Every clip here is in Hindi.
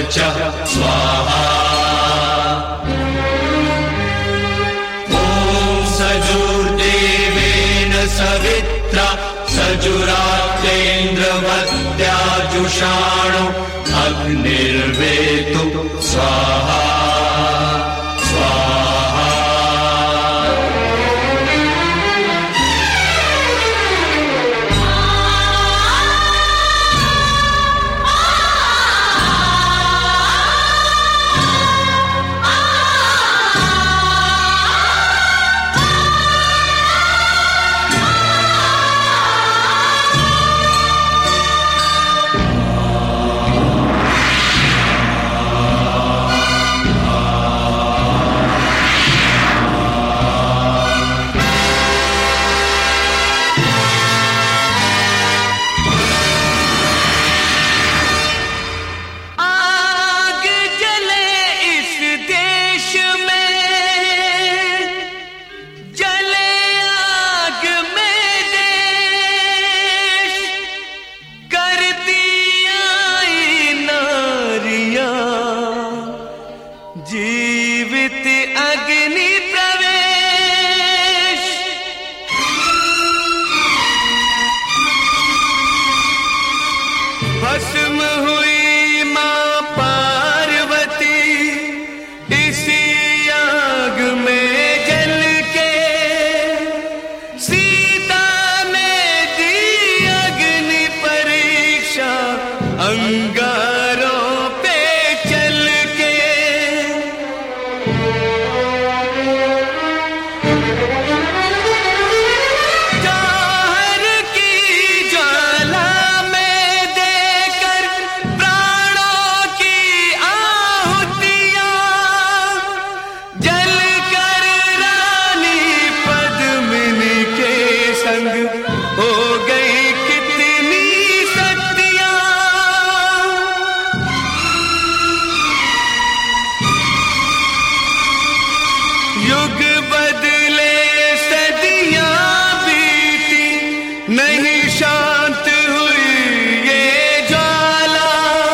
च स्वाहा। ॐ सजुर्देवेन सवित्रा सजुरात्येन्द्रवत्याजुषाणो अग्निर्वेतु स्वाहा स्वाहा। जीवित अग्नि प्रवेश, भस्म हुई मां पार्वती इसी आग में जल के। सीता ने दी अग्नि परीक्षा अंगारों पे चल के। जौहर की ज्वाला में देकर प्राणों की आहुतियां, जलकर रानी पद्मिनी के संग हो गई कितनी सतियां। युग बदले सदियां बीती, नहीं शांत हुई ये ज्वाला।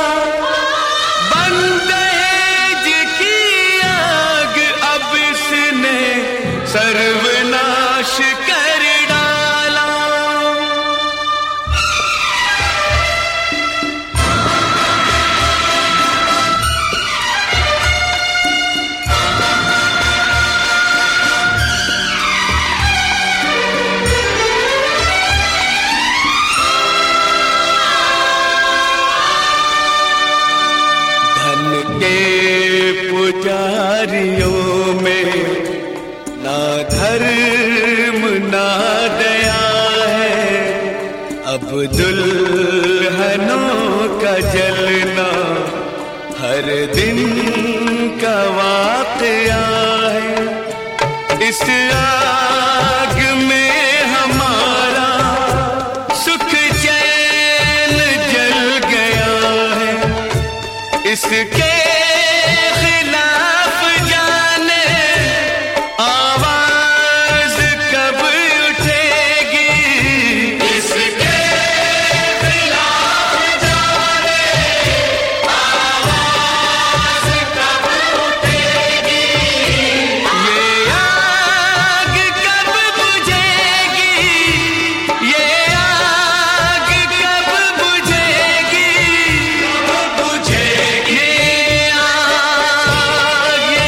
बंदहेज की आग अब इसने सर्वनाश कर डाला। धन के पुजारियों में ना धर्म ना दया है। अब दुल्हनों का जलना हर दिन का वाकया है। इस आग में हमारा सुख चैन जल गया है। इसके खिलाफ जाने आवाज कब उठेगी। इसके खिलाफ जाने आवाज कब उठेगी। ये आग कब बुझेगी, ये आग कब बुझेगी, कब बुझेगी ये आग, ये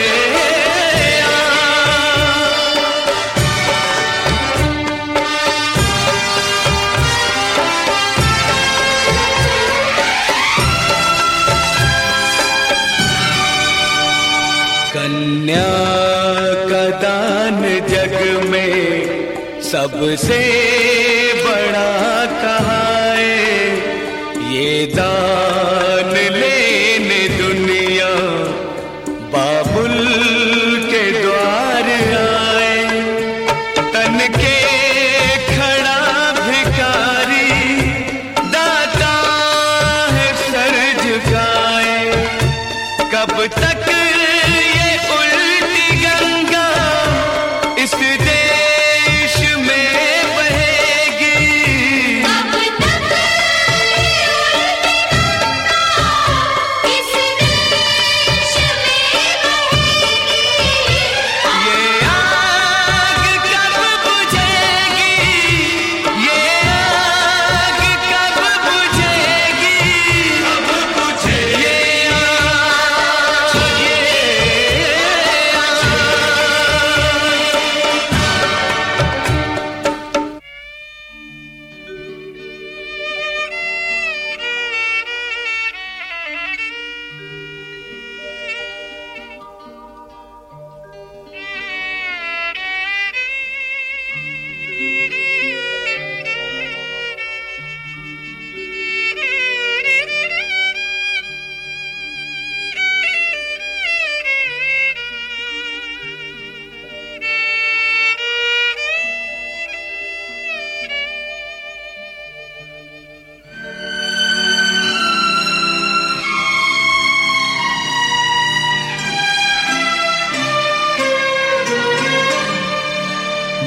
कन्या का दान जग में सबसे बड़ा कहाँ है। ये दान लेने दुनिया बाबुल के द्वार आए। तन के खड़ा भिखारी दाता है सर झुकाए। कब तक ये उल्टी गंगा इस देश में बहेगी। कब तक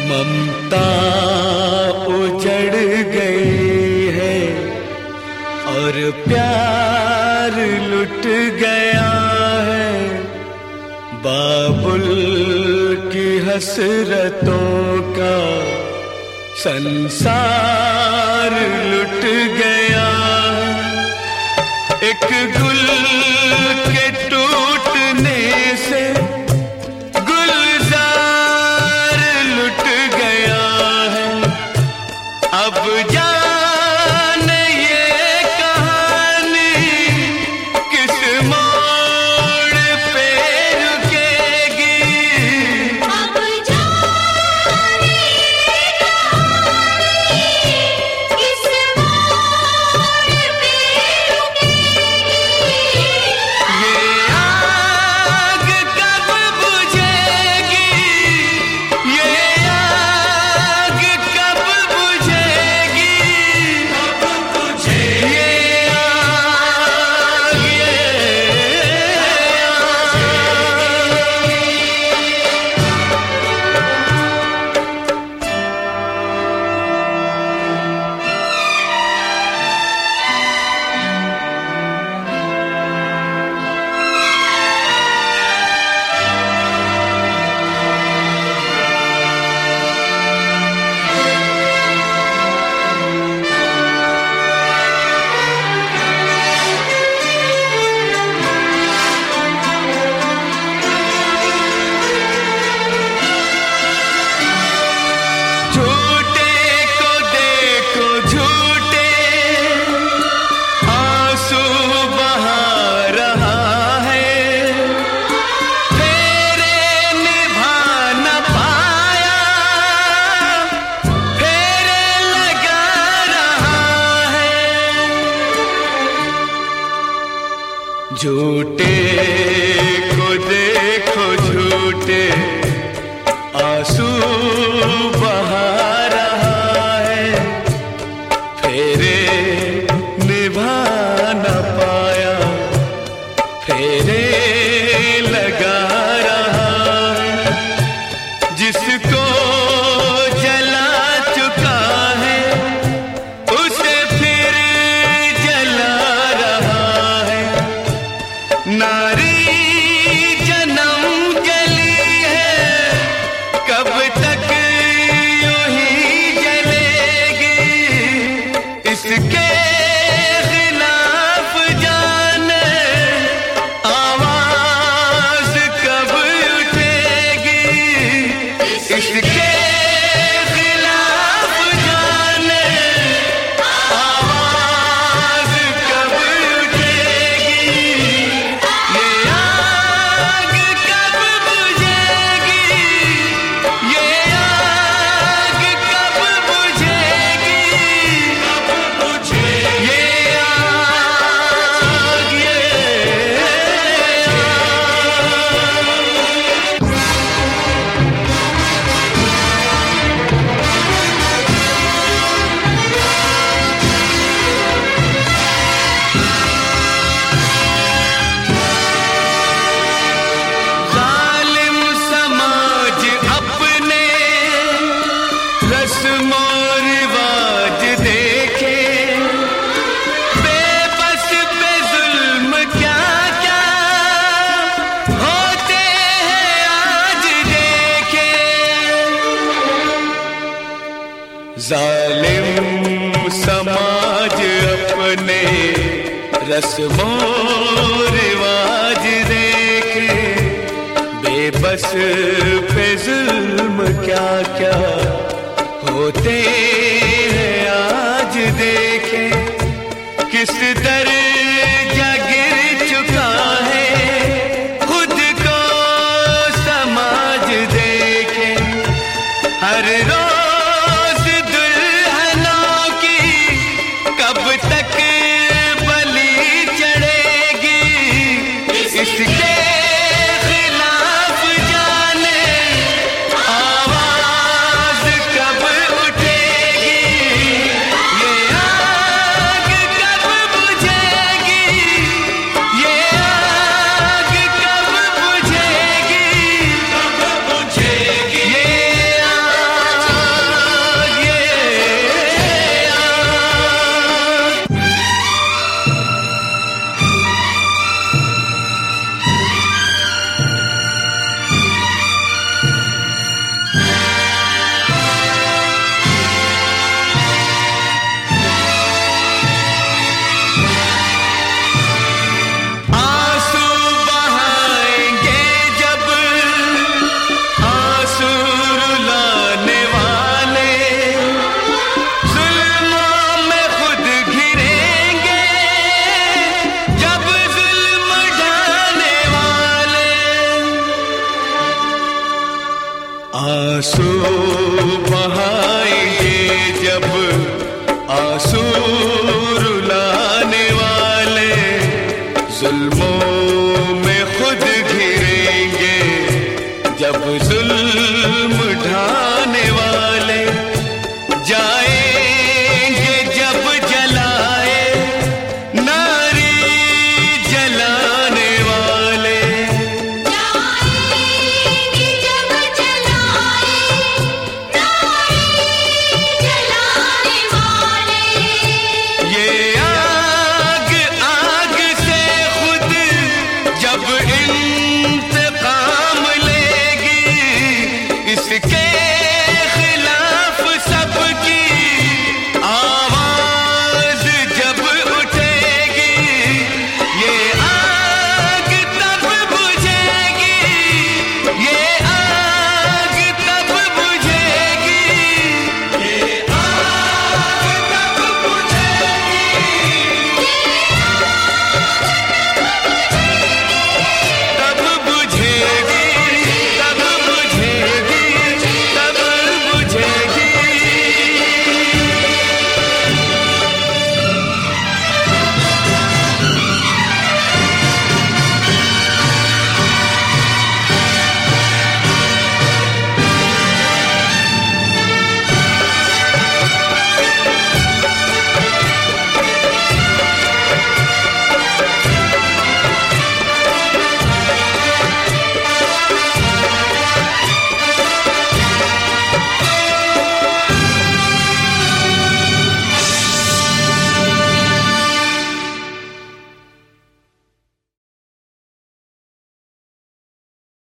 ममता उजड़ गई है और प्यार लुट गया है। बाबुल की हसरतों का संसार लुट गया। एक गुल के टूटने से गुलजार लुट गया है। अब जाने ये कहानी किस मोड़ पे रुकेगी। अब जाने ये कहानी किस मोड़ पे रुकेगी। ये आग कब बुझेगी, ये आग कब बुझेगी, ये आग, ये झूठे को देखो झूठे आंसू बहा रहा है। फेरे निभा न पाया, फेरे लगा रहा है। झूठे को देखो झूठे आंसू बहा रहा है। फेरे निभा न पाया, फेरे लगा रहा है। जिसको जला चुका है उसे फिर जला रहा है। नारी जन्म जली है, कब तक यूं ही जलेगी। इसके खिलाफ जाने आवाज कब उठेगी। इसके खिलाफ जाने आवाज कब उठेगी। ये आग कब बुझेगी, ये आग कब बुझेगी, ये आग, ये जालिम समाज अपने रस्मो रिवाज देखे। बेबस पे जुल्म क्या क्या होते हैं आज देखे। जालिम समाज अपने रस्मो रिवाज देखे। बेबस पे जुल्म क्या क्या होते हैं आज देखे। किस दर्जा गिर चुका है खुद को समाज देखे। हर रोज दुल्हनों की कब तक बलि चढ़ेगी। इसके खिलाफ जाने आवाज कब उठेगी। ये आग कब बुझेगी, ये आग कब बुझेगी, ये आग आंसू बहाएंगे जब आंसू रुलाने वाले, जुल्मों में खुद घिरेंगे जब जुल्म ढाने वाले।